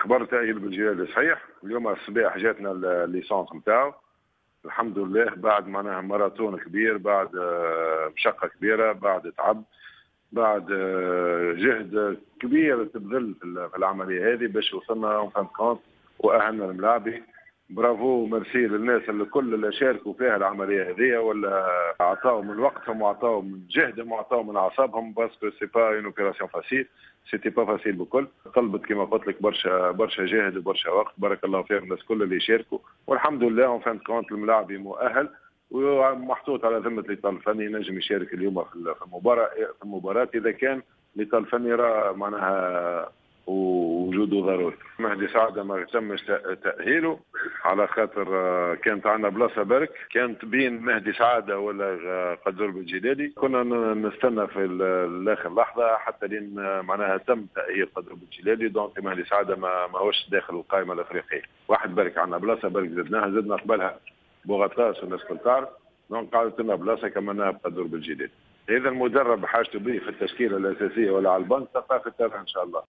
خبر تأهيل بالجلالي صحيح. اليوم الصباح جاتنا الليسونس نتاعو الحمد لله، بعد معناها ماراثون كبير، بعد مشقة كبيرة، بعد تعب، بعد جهد كبير تبذل في العملية هذه باش وصلنا اون فان كونت وأهلنا الملاعبي. برافو ميرسي للناس اللي كل اللي شاركوا فيها العملية هذه، ولا عطاوا من وقتهم وعطاوا من جهدهم وعطاوا من أعصابهم، باسكو سي با اون اوبيراسيون فاسيل، سيتي با فاسيل بكل. طلبت كما قلت لك برشا جهد وبرشا وقت. بارك الله فيهم الناس كل اللي شاركوا، والحمد لله اون فان كونت الملاعبي مؤهل ومحطوط على ذمه الاطار الفني، ينجم يشارك اليوم في المباراه اذا كان الاطار الفني راه معناها وجوده ضروري. مهدي سعده ما تمش تاهيله على خاطر كانت عندنا بلاصه برك، كانت بين مهدي سعده ولا قدر بالجلالي. كنا نستنى في الاخر لحظه حتى لين معناها تم تاهيل قدر بالجلالي، دونك مهدي سعده ما هوش داخل القائمه الافريقيه. واحد برك عندنا بلاصه برك زدنا قبلها بوغطاس والناس كل تعرف، دونك قعدت لنا بلاصه كملناها بقدر بالجلالي. اذا المدرب حاجته به في التشكيله الاساسيه ولا على البنك تلقاه في التابع ان شاء الله.